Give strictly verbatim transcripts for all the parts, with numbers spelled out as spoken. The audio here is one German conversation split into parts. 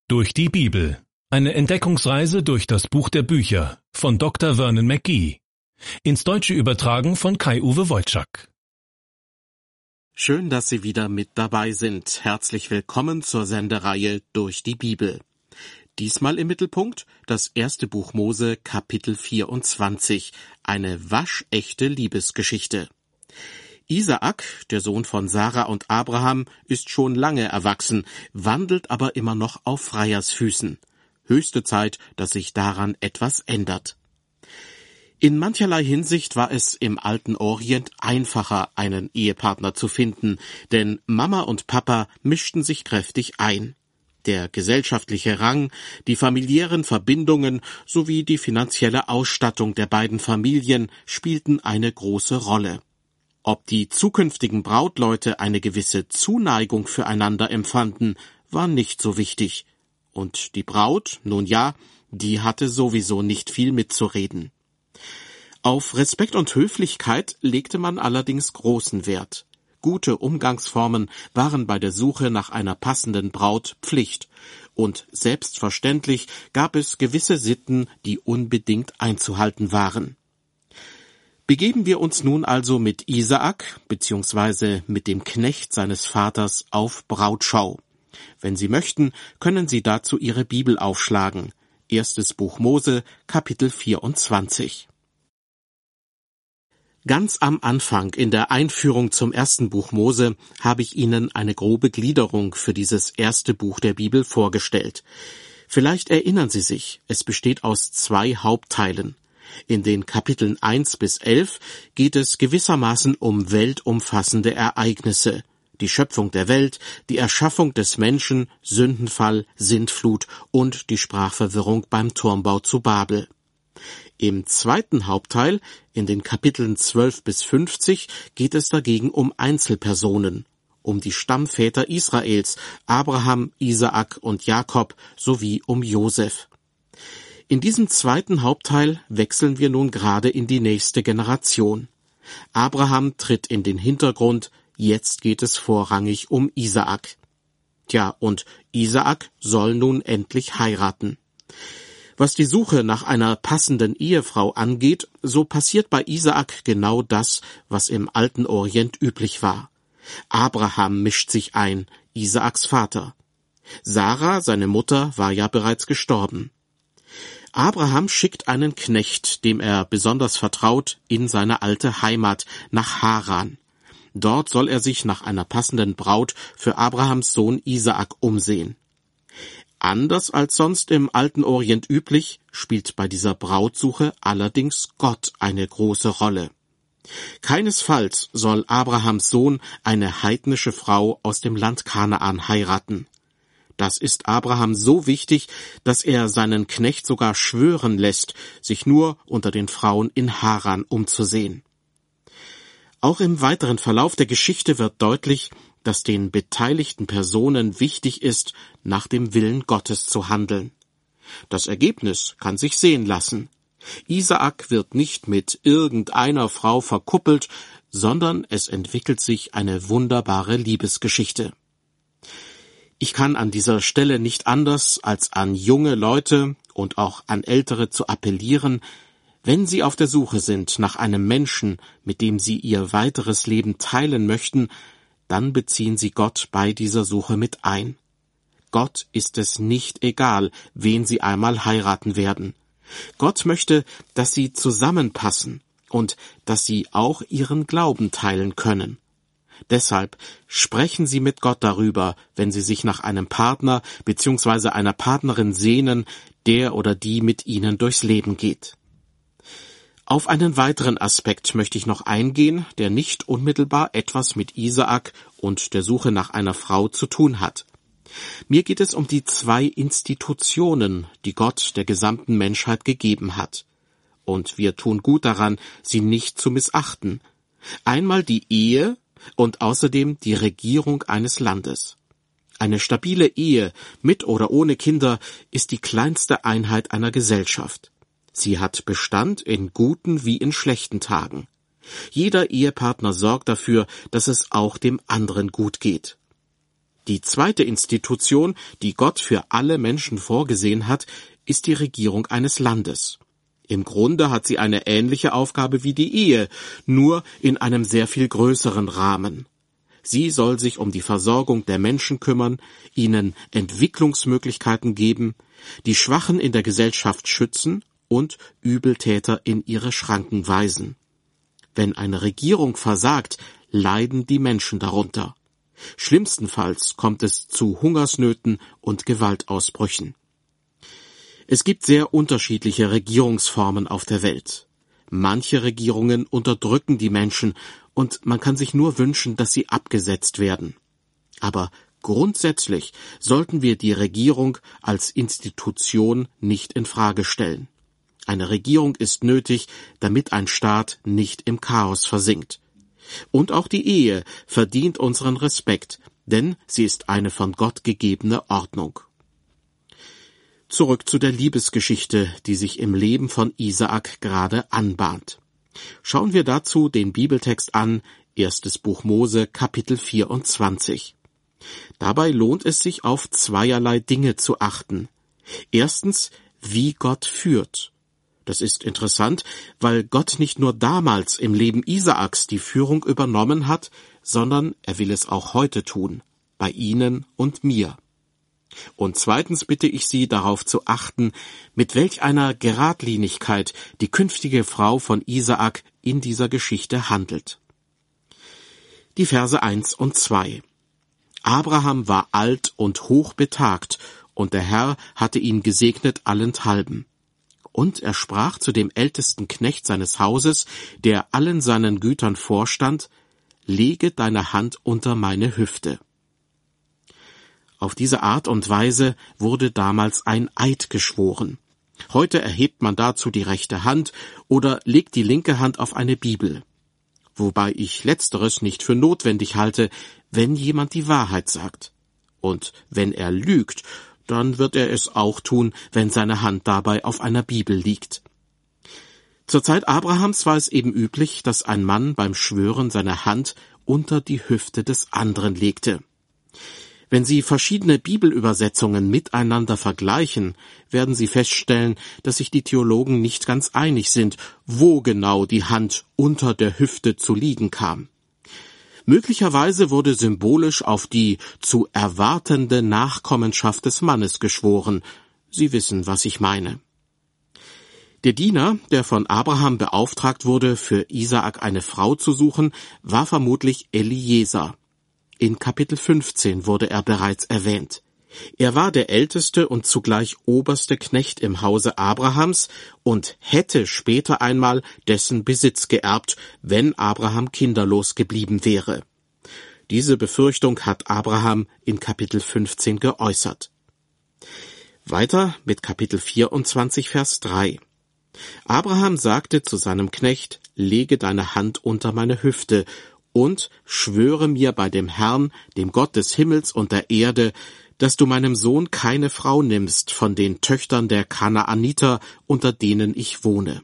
Durch die Bibel. Eine Entdeckungsreise durch das Buch der Bücher von Doktor Vernon McGee. Ins Deutsche übertragen von Kai-Uwe Wojczak. Schön, dass Sie wieder mit dabei sind. Herzlich willkommen zur Sendereihe Durch die Bibel. Diesmal im Mittelpunkt das erste Buch Mose, Kapitel vierundzwanzig, eine waschechte Liebesgeschichte. Isaak, der Sohn von Sarah und Abraham, ist schon lange erwachsen, wandelt aber immer noch auf Freiersfüßen. Höchste Zeit, dass sich daran etwas ändert. In mancherlei Hinsicht war es im alten Orient einfacher, einen Ehepartner zu finden, denn Mama und Papa mischten sich kräftig ein. Der gesellschaftliche Rang, die familiären Verbindungen sowie die finanzielle Ausstattung der beiden Familien spielten eine große Rolle. Ob die zukünftigen Brautleute eine gewisse Zuneigung füreinander empfanden, war nicht so wichtig. Und die Braut, nun ja, die hatte sowieso nicht viel mitzureden. Auf Respekt und Höflichkeit legte man allerdings großen Wert. Gute Umgangsformen waren bei der Suche nach einer passenden Braut Pflicht. Und selbstverständlich gab es gewisse Sitten, die unbedingt einzuhalten waren. Begeben wir uns nun also mit Isaak bzw. mit dem Knecht seines Vaters auf Brautschau. Wenn Sie möchten, können Sie dazu Ihre Bibel aufschlagen. Erstes Buch Mose, Kapitel vierundzwanzig. Ganz am Anfang, in der Einführung zum ersten Buch Mose, habe ich Ihnen eine grobe Gliederung für dieses erste Buch der Bibel vorgestellt. Vielleicht erinnern Sie sich, es besteht aus zwei Hauptteilen. In den Kapiteln eins bis elf geht es gewissermaßen um weltumfassende Ereignisse. Die Schöpfung der Welt, die Erschaffung des Menschen, Sündenfall, Sintflut und die Sprachverwirrung beim Turmbau zu Babel. Im zweiten Hauptteil, in den Kapiteln zwölf bis fünfzig, geht es dagegen um Einzelpersonen, um die Stammväter Israels, Abraham, Isaak und Jakob, sowie um Josef. In diesem zweiten Hauptteil wechseln wir nun gerade in die nächste Generation. Abraham tritt in den Hintergrund, jetzt geht es vorrangig um Isaak. Tja, und Isaak soll nun endlich heiraten. Was die Suche nach einer passenden Ehefrau angeht, so passiert bei Isaak genau das, was im alten Orient üblich war. Abraham mischt sich ein, Isaaks Vater. Sarah, seine Mutter, war ja bereits gestorben. Abraham schickt einen Knecht, dem er besonders vertraut, in seine alte Heimat, nach Haran. Dort soll er sich nach einer passenden Braut für Abrahams Sohn Isaak umsehen. Anders als sonst im alten Orient üblich, spielt bei dieser Brautsuche allerdings Gott eine große Rolle. Keinesfalls soll Abrahams Sohn eine heidnische Frau aus dem Land Kanaan heiraten. Das ist Abraham so wichtig, dass er seinen Knecht sogar schwören lässt, sich nur unter den Frauen in Haran umzusehen. Auch im weiteren Verlauf der Geschichte wird deutlich, dass den beteiligten Personen wichtig ist, nach dem Willen Gottes zu handeln. Das Ergebnis kann sich sehen lassen. Isaak wird nicht mit irgendeiner Frau verkuppelt, sondern es entwickelt sich eine wunderbare Liebesgeschichte. Ich kann an dieser Stelle nicht anders, als an junge Leute und auch an Ältere zu appellieren, wenn Sie auf der Suche sind nach einem Menschen, mit dem Sie Ihr weiteres Leben teilen möchten, dann beziehen Sie Gott bei dieser Suche mit ein. Gott ist es nicht egal, wen Sie einmal heiraten werden. Gott möchte, dass Sie zusammenpassen und dass Sie auch Ihren Glauben teilen können. Deshalb sprechen Sie mit Gott darüber, wenn Sie sich nach einem Partner bzw. einer Partnerin sehnen, der oder die mit Ihnen durchs Leben geht. Auf einen weiteren Aspekt möchte ich noch eingehen, der nicht unmittelbar etwas mit Isaak und der Suche nach einer Frau zu tun hat. Mir geht es um die zwei Institutionen, die Gott der gesamten Menschheit gegeben hat. Und wir tun gut daran, sie nicht zu missachten. Einmal die Ehe und außerdem die Regierung eines Landes. Eine stabile Ehe, mit oder ohne Kinder, ist die kleinste Einheit einer Gesellschaft. Sie hat Bestand in guten wie in schlechten Tagen. Jeder Ehepartner sorgt dafür, dass es auch dem anderen gut geht. Die zweite Institution, die Gott für alle Menschen vorgesehen hat, ist die Regierung eines Landes. Im Grunde hat sie eine ähnliche Aufgabe wie die Ehe, nur in einem sehr viel größeren Rahmen. Sie soll sich um die Versorgung der Menschen kümmern, ihnen Entwicklungsmöglichkeiten geben, die Schwachen in der Gesellschaft schützen und Übeltäter in ihre Schranken weisen. Wenn eine Regierung versagt, leiden die Menschen darunter. Schlimmstenfalls kommt es zu Hungersnöten und Gewaltausbrüchen. Es gibt sehr unterschiedliche Regierungsformen auf der Welt. Manche Regierungen unterdrücken die Menschen und man kann sich nur wünschen, dass sie abgesetzt werden. Aber grundsätzlich sollten wir die Regierung als Institution nicht in Frage stellen. Eine Regierung ist nötig, damit ein Staat nicht im Chaos versinkt. Und auch die Ehe verdient unseren Respekt, denn sie ist eine von Gott gegebene Ordnung. Zurück zu der Liebesgeschichte, die sich im Leben von Isaak gerade anbahnt. Schauen wir dazu den Bibeltext an, erstes Buch Mose, Kapitel vierundzwanzig. Dabei lohnt es sich, auf zweierlei Dinge zu achten. Erstens, wie Gott führt. Das ist interessant, weil Gott nicht nur damals im Leben Isaaks die Führung übernommen hat, sondern er will es auch heute tun, bei Ihnen und mir. Und zweitens bitte ich Sie, darauf zu achten, mit welch einer Geradlinigkeit die künftige Frau von Isaak in dieser Geschichte handelt. Die Verse eins und zwei. Abraham war alt und hochbetagt, und der Herr hatte ihn gesegnet allenthalben. Und er sprach zu dem ältesten Knecht seines Hauses, der allen seinen Gütern vorstand, lege deine Hand unter meine Hüfte. Auf diese Art und Weise wurde damals ein Eid geschworen. Heute erhebt man dazu die rechte Hand oder legt die linke Hand auf eine Bibel. Wobei ich Letzteres nicht für notwendig halte, wenn jemand die Wahrheit sagt. Und wenn er lügt, dann wird er es auch tun, wenn seine Hand dabei auf einer Bibel liegt. Zur Zeit Abrahams war es eben üblich, dass ein Mann beim Schwören seine Hand unter die Hüfte des anderen legte. Wenn Sie verschiedene Bibelübersetzungen miteinander vergleichen, werden Sie feststellen, dass sich die Theologen nicht ganz einig sind, wo genau die Hand unter der Hüfte zu liegen kam. Möglicherweise wurde symbolisch auf die zu erwartende Nachkommenschaft des Mannes geschworen. Sie wissen, was ich meine. Der Diener, der von Abraham beauftragt wurde, für Isaak eine Frau zu suchen, war vermutlich Eliezer. In Kapitel fünfzehn wurde er bereits erwähnt. Er war der älteste und zugleich oberste Knecht im Hause Abrahams und hätte später einmal dessen Besitz geerbt, wenn Abraham kinderlos geblieben wäre. Diese Befürchtung hat Abraham in Kapitel fünfzehn geäußert. Weiter mit Kapitel vierundzwanzig, Vers drei. Abraham sagte zu seinem Knecht, lege deine Hand unter meine Hüfte und schwöre mir bei dem Herrn, dem Gott des Himmels und der Erde, dass du meinem Sohn keine Frau nimmst von den Töchtern der Kanaaniter, unter denen ich wohne.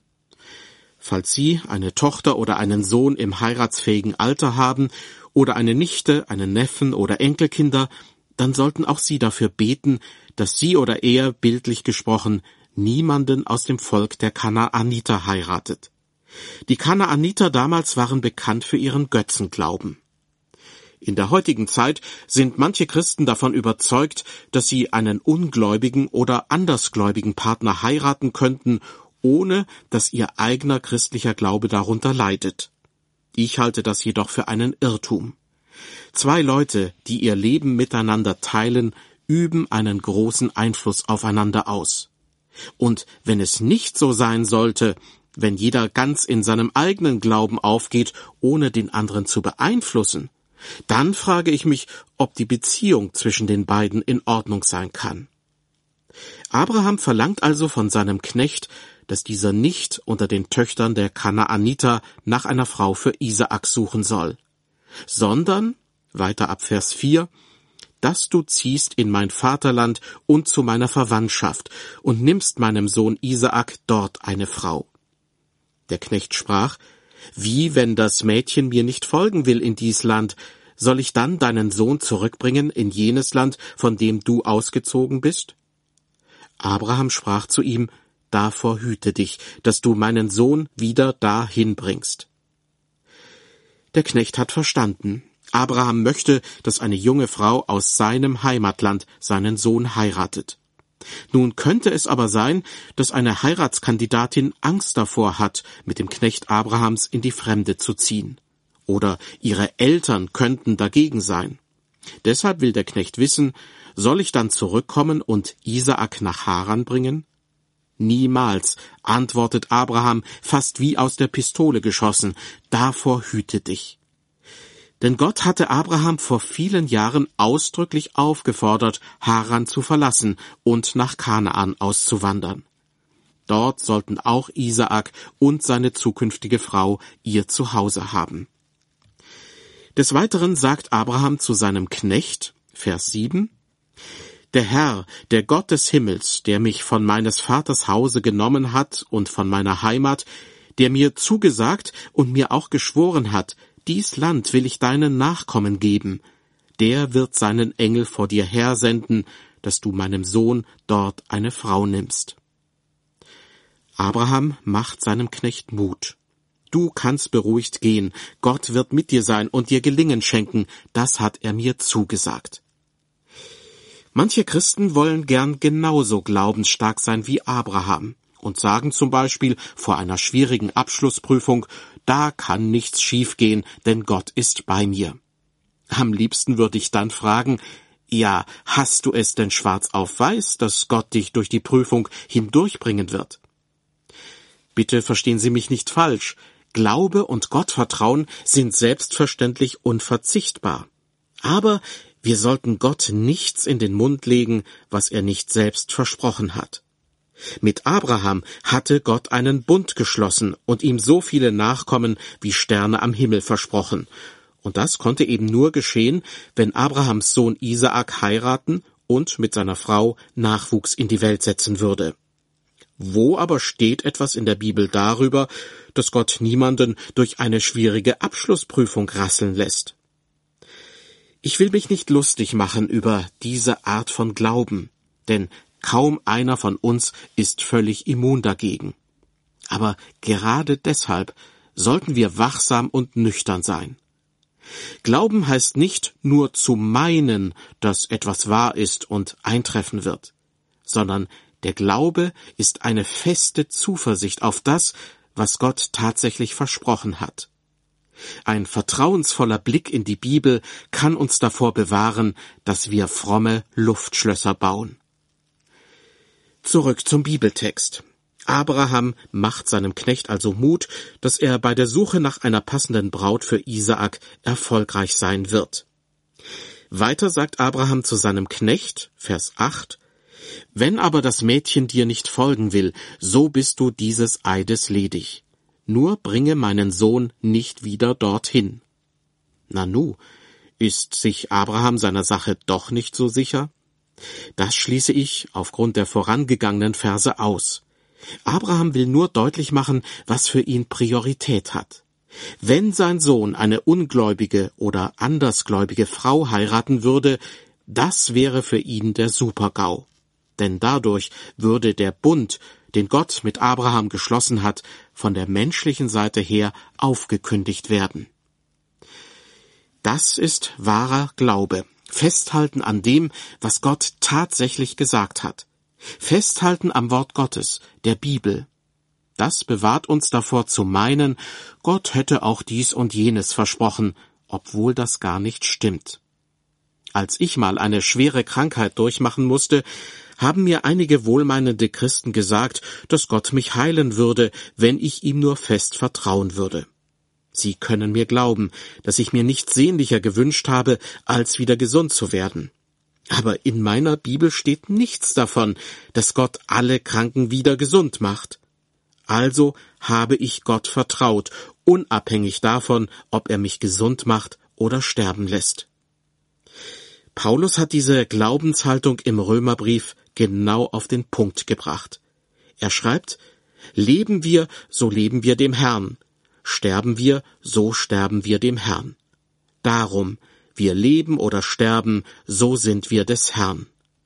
Falls Sie eine Tochter oder einen Sohn im heiratsfähigen Alter haben oder eine Nichte, einen Neffen oder Enkelkinder, dann sollten auch Sie dafür beten, dass sie oder er, bildlich gesprochen, niemanden aus dem Volk der Kanaaniter heiratet. Die Kanaaniter damals waren bekannt für ihren Götzenglauben. In der heutigen Zeit sind manche Christen davon überzeugt, dass sie einen ungläubigen oder andersgläubigen Partner heiraten könnten, ohne dass ihr eigener christlicher Glaube darunter leidet. Ich halte das jedoch für einen Irrtum. Zwei Leute, die ihr Leben miteinander teilen, üben einen großen Einfluss aufeinander aus. Und wenn es nicht so sein sollte, wenn jeder ganz in seinem eigenen Glauben aufgeht, ohne den anderen zu beeinflussen, dann frage ich mich, ob die Beziehung zwischen den beiden in Ordnung sein kann. Abraham verlangt also von seinem Knecht, dass dieser nicht unter den Töchtern der Kanaaniter nach einer Frau für Isaak suchen soll, sondern, weiter ab Vers vier, dass du ziehst in mein Vaterland und zu meiner Verwandtschaft und nimmst meinem Sohn Isaak dort eine Frau. Der Knecht sprach, wie, wenn das Mädchen mir nicht folgen will in dies Land, Soll ich dann deinen Sohn zurückbringen in jenes Land, von dem du ausgezogen bist? Abraham sprach zu ihm, davor hüte dich, dass du meinen Sohn wieder dahin bringst. Der Knecht hat verstanden. Abraham möchte, dass eine junge Frau aus seinem Heimatland seinen Sohn heiratet. Nun könnte es aber sein, dass eine Heiratskandidatin Angst davor hat, mit dem Knecht Abrahams in die Fremde zu ziehen. Oder ihre Eltern könnten dagegen sein. Deshalb will der Knecht wissen, soll ich dann zurückkommen und Isaak nach Haran bringen? Niemals, antwortet Abraham, fast wie aus der Pistole geschossen, davor hüte dich. Denn Gott hatte Abraham vor vielen Jahren ausdrücklich aufgefordert, Haran zu verlassen und nach Kanaan auszuwandern. Dort sollten auch Isaak und seine zukünftige Frau ihr Zuhause haben. Des Weiteren sagt Abraham zu seinem Knecht, Vers sieben, Der Herr, der Gott des Himmels, der mich von meines Vaters Hause genommen hat und von meiner Heimat, der mir zugesagt und mir auch geschworen hat, dies Land will ich deinen Nachkommen geben, der wird seinen Engel vor dir hersenden, dass du meinem Sohn dort eine Frau nimmst. Abraham macht seinem Knecht Mut. Du kannst beruhigt gehen, Gott wird mit dir sein und dir Gelingen schenken, das hat er mir zugesagt. Manche Christen wollen gern genauso glaubensstark sein wie Abraham und sagen zum Beispiel vor einer schwierigen Abschlussprüfung, da kann nichts schiefgehen, denn Gott ist bei mir. Am liebsten würde ich dann fragen, ja, hast du es denn schwarz auf weiß, dass Gott dich durch die Prüfung hindurchbringen wird? Bitte verstehen Sie mich nicht falsch. Glaube und Gottvertrauen sind selbstverständlich unverzichtbar. Aber wir sollten Gott nichts in den Mund legen, was er nicht selbst versprochen hat. Mit Abraham hatte Gott einen Bund geschlossen und ihm so viele Nachkommen wie Sterne am Himmel versprochen. Und das konnte eben nur geschehen, wenn Abrahams Sohn Isaak heiraten und mit seiner Frau Nachwuchs in die Welt setzen würde. Wo aber steht etwas in der Bibel darüber, dass Gott niemanden durch eine schwierige Abschlussprüfung rasseln lässt? Ich will mich nicht lustig machen über diese Art von Glauben, denn kaum einer von uns ist völlig immun dagegen. Aber gerade deshalb sollten wir wachsam und nüchtern sein. Glauben heißt nicht nur zu meinen, dass etwas wahr ist und eintreffen wird, sondern der Glaube ist eine feste Zuversicht auf das, was Gott tatsächlich versprochen hat. Ein vertrauensvoller Blick in die Bibel kann uns davor bewahren, dass wir fromme Luftschlösser bauen. Zurück zum Bibeltext. Abraham macht seinem Knecht also Mut, dass er bei der Suche nach einer passenden Braut für Isaak erfolgreich sein wird. Weiter sagt Abraham zu seinem Knecht, Vers acht, Wenn aber das Mädchen dir nicht folgen will, so bist du dieses Eides ledig. Nur bringe meinen Sohn nicht wieder dorthin. Nanu, ist sich Abraham seiner Sache doch nicht so sicher? Das schließe ich aufgrund der vorangegangenen Verse aus. Abraham will nur deutlich machen, was für ihn Priorität hat. Wenn sein Sohn eine ungläubige oder andersgläubige Frau heiraten würde, das wäre für ihn der Super-GAU. Denn dadurch würde der Bund, den Gott mit Abraham geschlossen hat, von der menschlichen Seite her aufgekündigt werden. Das ist wahrer Glaube. Festhalten an dem, was Gott tatsächlich gesagt hat. Festhalten am Wort Gottes, der Bibel. Das bewahrt uns davor zu meinen, Gott hätte auch dies und jenes versprochen, obwohl das gar nicht stimmt. Als ich mal eine schwere Krankheit durchmachen musste, haben mir einige wohlmeinende Christen gesagt, dass Gott mich heilen würde, wenn ich ihm nur fest vertrauen würde. Sie können mir glauben, dass ich mir nichts sehnlicher gewünscht habe, als wieder gesund zu werden. Aber in meiner Bibel steht nichts davon, dass Gott alle Kranken wieder gesund macht. Also habe ich Gott vertraut, unabhängig davon, ob er mich gesund macht oder sterben lässt. Paulus hat diese Glaubenshaltung im Römerbrief genau auf den Punkt gebracht. Er schreibt, leben wir, so leben wir dem Herrn. Sterben wir, so sterben wir dem Herrn. Darum, wir leben oder sterben, so sind wir des Herrn.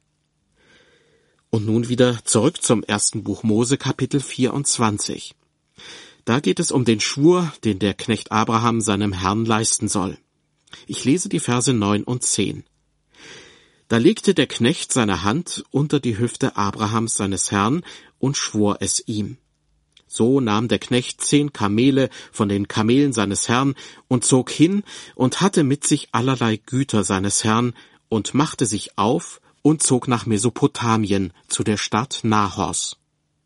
Und nun wieder zurück zum ersten Buch Mose, Kapitel vierundzwanzig. Da geht es um den Schwur, den der Knecht Abraham seinem Herrn leisten soll. Ich lese die Verse neun und zehn. Da legte der Knecht seine Hand unter die Hüfte Abrahams seines Herrn und schwor es ihm. So nahm der Knecht zehn Kamele von den Kamelen seines Herrn und zog hin und hatte mit sich allerlei Güter seines Herrn und machte sich auf und zog nach Mesopotamien zu der Stadt Nahors.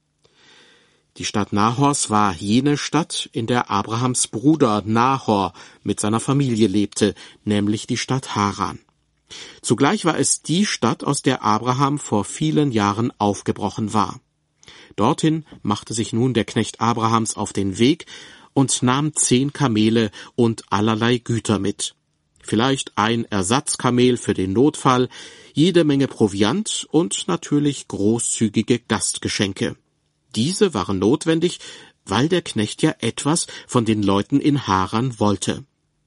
Die Stadt Nahors war jene Stadt, in der Abrahams Bruder Nahor mit seiner Familie lebte, nämlich die Stadt Haran. Zugleich war es die Stadt, aus der Abraham vor vielen Jahren aufgebrochen war. Dorthin machte sich nun der Knecht Abrahams auf den Weg und nahm zehn Kamele und allerlei Güter mit. Vielleicht ein Ersatzkamel für den Notfall, jede Menge Proviant und natürlich großzügige Gastgeschenke. Diese waren notwendig, weil der Knecht ja etwas von den Leuten in Haran wollte.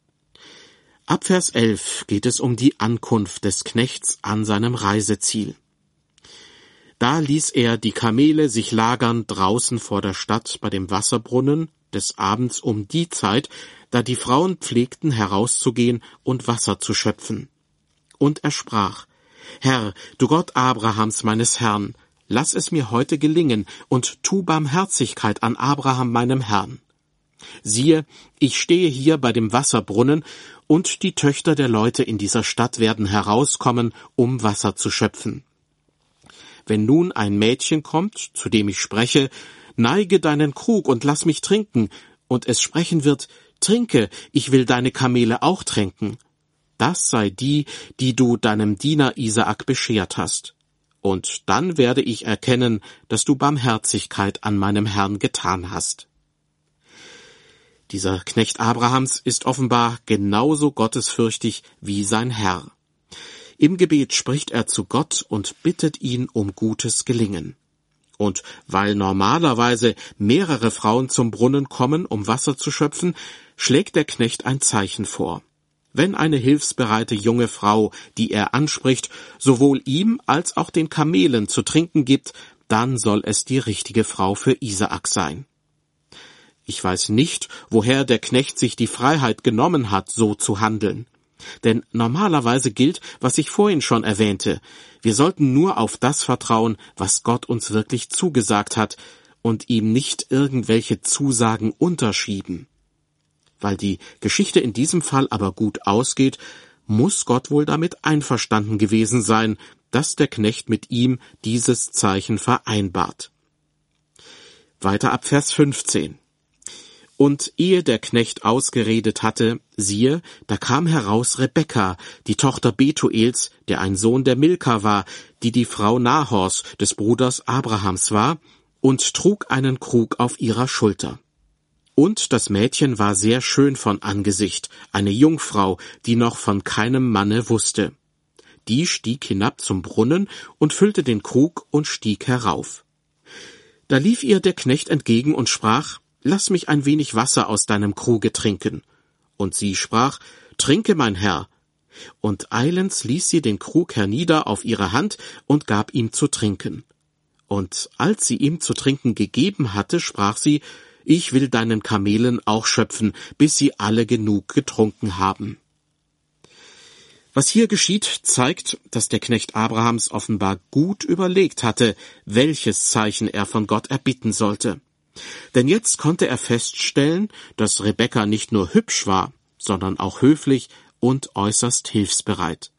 Ab Vers elf geht es um die Ankunft des Knechts an seinem Reiseziel. Da ließ er die Kamele sich lagern draußen vor der Stadt bei dem Wasserbrunnen, des Abends um die Zeit, da die Frauen pflegten herauszugehen und Wasser zu schöpfen. Und er sprach: Herr, du Gott Abrahams meines Herrn, lass es mir heute gelingen und tu Barmherzigkeit an Abraham meinem Herrn. Siehe, ich stehe hier bei dem Wasserbrunnen, und die Töchter der Leute in dieser Stadt werden herauskommen, um Wasser zu schöpfen. Wenn nun ein Mädchen kommt, zu dem ich spreche, neige deinen Krug und lass mich trinken, und es sprechen wird, trinke, ich will deine Kamele auch tränken. Das sei die, die du deinem Diener Isaak beschert hast. Und dann werde ich erkennen, dass du Barmherzigkeit an meinem Herrn getan hast. Dieser Knecht Abrahams ist offenbar genauso gottesfürchtig wie sein Herr. Im Gebet spricht er zu Gott und bittet ihn um gutes Gelingen. Und weil normalerweise mehrere Frauen zum Brunnen kommen, um Wasser zu schöpfen, schlägt der Knecht ein Zeichen vor. Wenn eine hilfsbereite junge Frau, die er anspricht, sowohl ihm als auch den Kamelen zu trinken gibt, dann soll es die richtige Frau für Isaak sein. Ich weiß nicht, woher der Knecht sich die Freiheit genommen hat, so zu handeln. Denn normalerweise gilt, was ich vorhin schon erwähnte. Wir sollten nur auf das vertrauen, was Gott uns wirklich zugesagt hat, und ihm nicht irgendwelche Zusagen unterschieben. Weil die Geschichte in diesem Fall aber gut ausgeht, muss Gott wohl damit einverstanden gewesen sein, dass der Knecht mit ihm dieses Zeichen vereinbart. Weiter ab Vers fünfzehn. Und ehe der Knecht ausgeredet hatte, siehe, da kam heraus Rebekka, die Tochter Betuels, der ein Sohn der Milka war, die die Frau Nahors, des Bruders Abrahams war, und trug einen Krug auf ihrer Schulter. Und das Mädchen war sehr schön von Angesicht, eine Jungfrau, die noch von keinem Manne wusste. Die stieg hinab zum Brunnen und füllte den Krug und stieg herauf. Da lief ihr der Knecht entgegen und sprach: Lass mich ein wenig Wasser aus deinem Kruge trinken. Und sie sprach: Trinke, mein Herr. Und eilends ließ sie den Krug hernieder auf ihre Hand und gab ihm zu trinken. Und als sie ihm zu trinken gegeben hatte, sprach sie: Ich will deinen Kamelen auch schöpfen, bis sie alle genug getrunken haben. Was hier geschieht, zeigt, dass der Knecht Abrahams offenbar gut überlegt hatte, welches Zeichen er von Gott erbitten sollte. Denn jetzt konnte er feststellen, dass Rebekka nicht nur hübsch war, sondern auch höflich und äußerst hilfsbereit.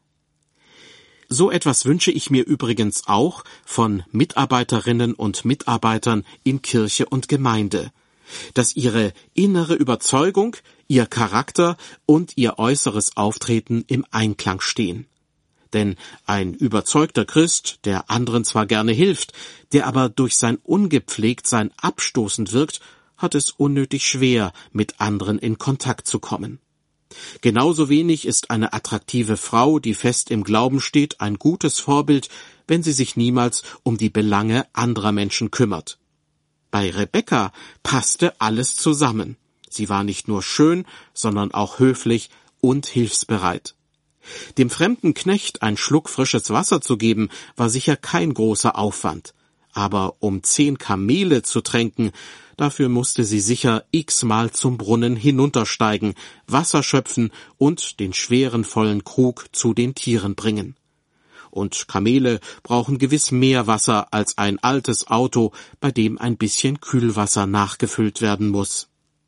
So etwas wünsche ich mir übrigens auch von Mitarbeiterinnen und Mitarbeitern in Kirche und Gemeinde, dass ihre innere Überzeugung, ihr Charakter und ihr äußeres Auftreten im Einklang stehen. Denn ein überzeugter Christ, der anderen zwar gerne hilft, der aber durch sein Ungepflegtsein abstoßend wirkt, hat es unnötig schwer, mit anderen in Kontakt zu kommen. Genauso wenig ist eine attraktive Frau, die fest im Glauben steht, ein gutes Vorbild, wenn sie sich niemals um die Belange anderer Menschen kümmert. Bei Rebekka passte alles zusammen. Sie war nicht nur schön, sondern auch höflich und hilfsbereit. Dem fremden Knecht einen Schluck frisches Wasser zu geben, war sicher kein großer Aufwand. Aber um zehn Kamele zu tränken, dafür musste sie sicher x-mal zum Brunnen hinuntersteigen, Wasser schöpfen und den schweren vollen Krug zu den Tieren bringen. Und Kamele brauchen gewiss mehr Wasser als ein altes Auto, bei dem ein bisschen Kühlwasser nachgefüllt werden muss.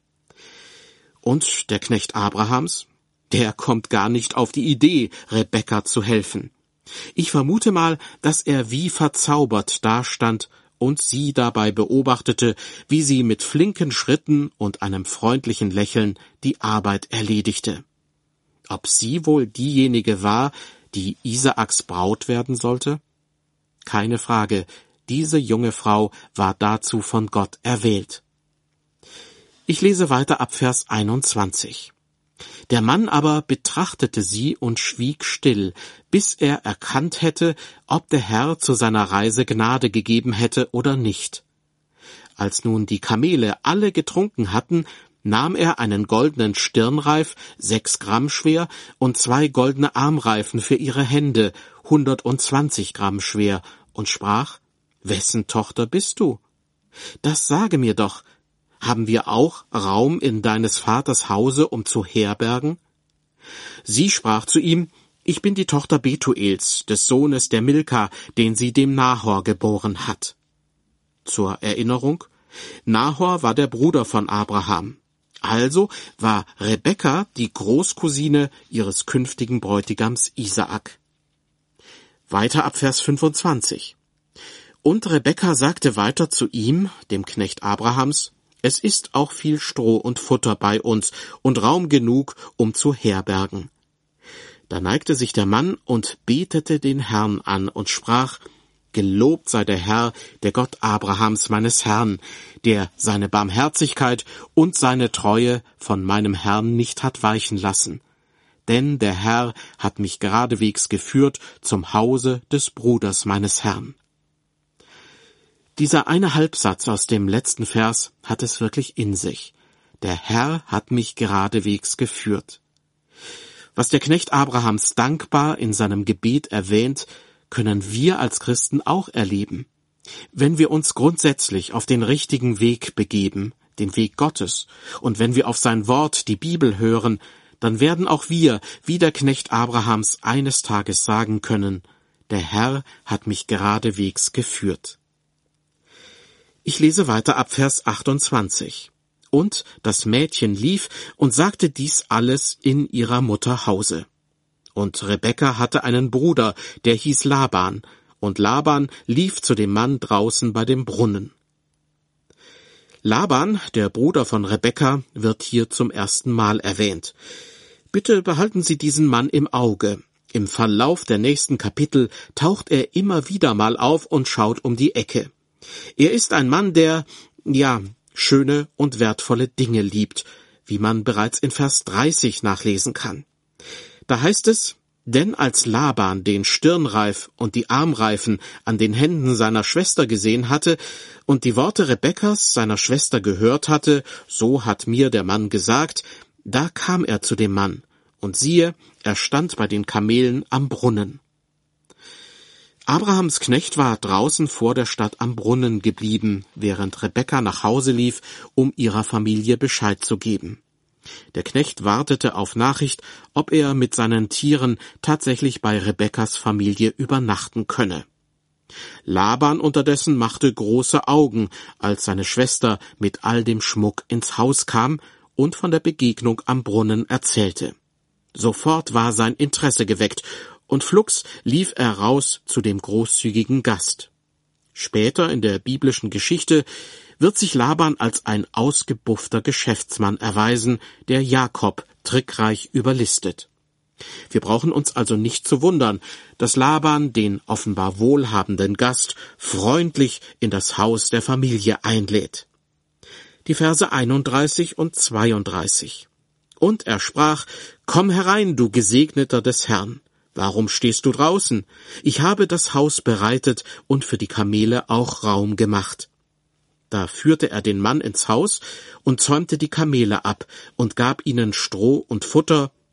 Und der Knecht Abrahams? Der kommt gar nicht auf die Idee, Rebekka zu helfen. Ich vermute mal, dass er wie verzaubert dastand und sie dabei beobachtete, wie sie mit flinken Schritten und einem freundlichen Lächeln die Arbeit erledigte. Ob sie wohl diejenige war, die Isaaks Braut werden sollte? Keine Frage, diese junge Frau war dazu von Gott erwählt. Ich lese weiter ab Vers einundzwanzig. Der Mann aber betrachtete sie und schwieg still, bis er erkannt hätte, ob der Herr zu seiner Reise Gnade gegeben hätte oder nicht. Als nun die Kamele alle getrunken hatten, nahm er einen goldenen Stirnreif, sechs Gramm schwer, und zwei goldene Armreifen für ihre Hände, hundertundzwanzig Gramm schwer, und sprach: Wessen Tochter bist du? Das sage mir doch. Haben wir auch Raum in deines Vaters Hause, um zu herbergen? Sie sprach zu ihm: Ich bin die Tochter Betuels, des Sohnes der Milka, den sie dem Nahor geboren hat. Zur Erinnerung: Nahor war der Bruder von Abraham. Also war Rebekka die Großcousine ihres künftigen Bräutigams Isaak. Weiter ab Vers fünfundzwanzig. Und Rebekka sagte weiter zu ihm, dem Knecht Abrahams: Es ist auch viel Stroh und Futter bei uns und Raum genug, um zu herbergen. Da neigte sich der Mann und betete den Herrn an und sprach: Gelobt sei der Herr, der Gott Abrahams meines Herrn, der seine Barmherzigkeit und seine Treue von meinem Herrn nicht hat weichen lassen. Denn der Herr hat mich geradewegs geführt zum Hause des Bruders meines Herrn. Dieser eine Halbsatz aus dem letzten Vers hat es wirklich in sich. Der Herr hat mich geradewegs geführt. Was der Knecht Abrahams dankbar in seinem Gebet erwähnt, können wir als Christen auch erleben. Wenn wir uns grundsätzlich auf den richtigen Weg begeben, den Weg Gottes, und wenn wir auf sein Wort, die Bibel, hören, dann werden auch wir, wie der Knecht Abrahams, eines Tages sagen können: Der Herr hat mich geradewegs geführt. Ich lese weiter ab Vers achtundzwanzig. Und das Mädchen lief und sagte dies alles in ihrer Mutter Hause. Und Rebekka hatte einen Bruder, der hieß Laban, und Laban lief zu dem Mann draußen bei dem Brunnen. Laban, der Bruder von Rebekka, wird hier zum ersten Mal erwähnt. Bitte behalten Sie diesen Mann im Auge. Im Verlauf der nächsten Kapitel taucht er immer wieder mal auf und schaut um die Ecke. Er ist ein Mann, der, ja, schöne und wertvolle Dinge liebt, wie man bereits in Vers dreißig nachlesen kann. Da heißt es: Denn als Laban den Stirnreif und die Armreifen an den Händen seiner Schwester gesehen hatte und die Worte Rebekkas, seiner Schwester, gehört hatte, so hat mir der Mann gesagt, da kam er zu dem Mann, und siehe, er stand bei den Kamelen am Brunnen. Abrahams Knecht war draußen vor der Stadt am Brunnen geblieben, während Rebekka nach Hause lief, um ihrer Familie Bescheid zu geben. Der Knecht wartete auf Nachricht, ob er mit seinen Tieren tatsächlich bei Rebekkas Familie übernachten könne. Laban unterdessen machte große Augen, als seine Schwester mit all dem Schmuck ins Haus kam und von der Begegnung am Brunnen erzählte. Sofort war sein Interesse geweckt, und flugs lief er raus zu dem großzügigen Gast. Später in der biblischen Geschichte wird sich Laban als ein ausgebuffter Geschäftsmann erweisen, der Jakob trickreich überlistet. Wir brauchen uns also nicht zu wundern, dass Laban den offenbar wohlhabenden Gast freundlich in das Haus der Familie einlädt. Die Verse einunddreißig und zweiunddreißig. Und er sprach: Komm herein, du Gesegneter des Herrn. Warum stehst du draußen? Ich habe das Haus bereitet und für die Kamele auch Raum gemacht. Da führte er den Mann ins Haus und zäumte die Kamele ab und gab ihnen Stroh und Futter,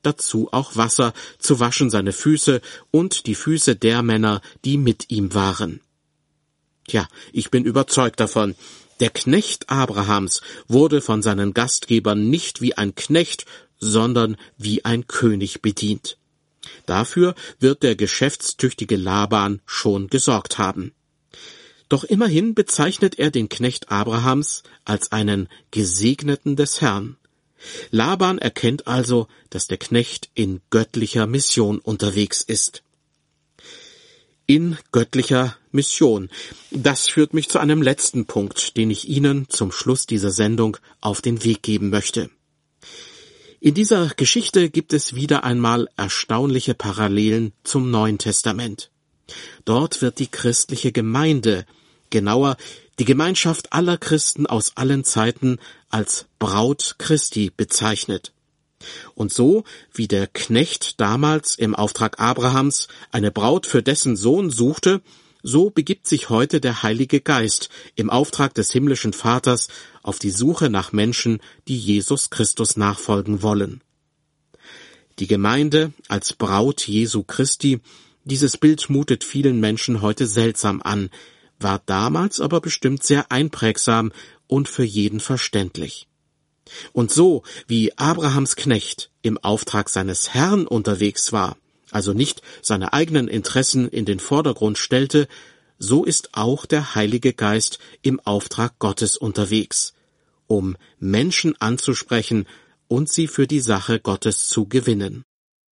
dazu auch Wasser, zu waschen seine Füße und die Füße der Männer, die mit ihm waren. Tja, ich bin überzeugt davon, der Knecht Abrahams wurde von seinen Gastgebern nicht wie ein Knecht, sondern wie ein König bedient. Dafür wird der geschäftstüchtige Laban schon gesorgt haben. Doch immerhin bezeichnet er den Knecht Abrahams als einen Gesegneten des Herrn. Laban erkennt also, dass der Knecht in göttlicher Mission unterwegs ist. In göttlicher Mission. Das führt mich zu einem letzten Punkt, den ich Ihnen zum Schluss dieser Sendung auf den Weg geben möchte. In dieser Geschichte gibt es wieder einmal erstaunliche Parallelen zum Neuen Testament. Dort wird die christliche Gemeinde, genauer die Gemeinschaft aller Christen aus allen Zeiten, als Braut Christi bezeichnet. Und so, wie der Knecht damals im Auftrag Abrahams eine Braut für dessen Sohn suchte, so begibt sich heute der Heilige Geist im Auftrag des himmlischen Vaters auf die Suche nach Menschen, die Jesus Christus nachfolgen wollen. Die Gemeinde als Braut Jesu Christi, dieses Bild mutet vielen Menschen heute seltsam an, war damals aber bestimmt sehr einprägsam und für jeden verständlich. Und so, wie Abrahams Knecht im Auftrag seines Herrn unterwegs war, also nicht seine eigenen Interessen in den Vordergrund stellte, so ist auch der Heilige Geist im Auftrag Gottes unterwegs, um Menschen anzusprechen und sie für die Sache Gottes zu gewinnen.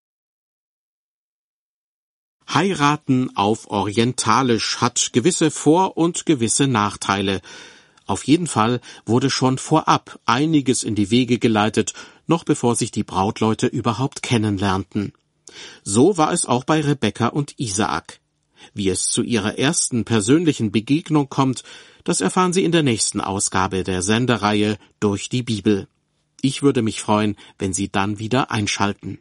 Heiraten auf Orientalisch hat gewisse Vor- und gewisse Nachteile. Auf jeden Fall wurde schon vorab einiges in die Wege geleitet, noch bevor sich die Brautleute überhaupt kennenlernten. So war es auch bei Rebekka und Isaak. Wie es zu ihrer ersten persönlichen Begegnung kommt, das erfahren Sie in der nächsten Ausgabe der Sendereihe Durch die Bibel. Ich würde mich freuen, wenn Sie dann wieder einschalten.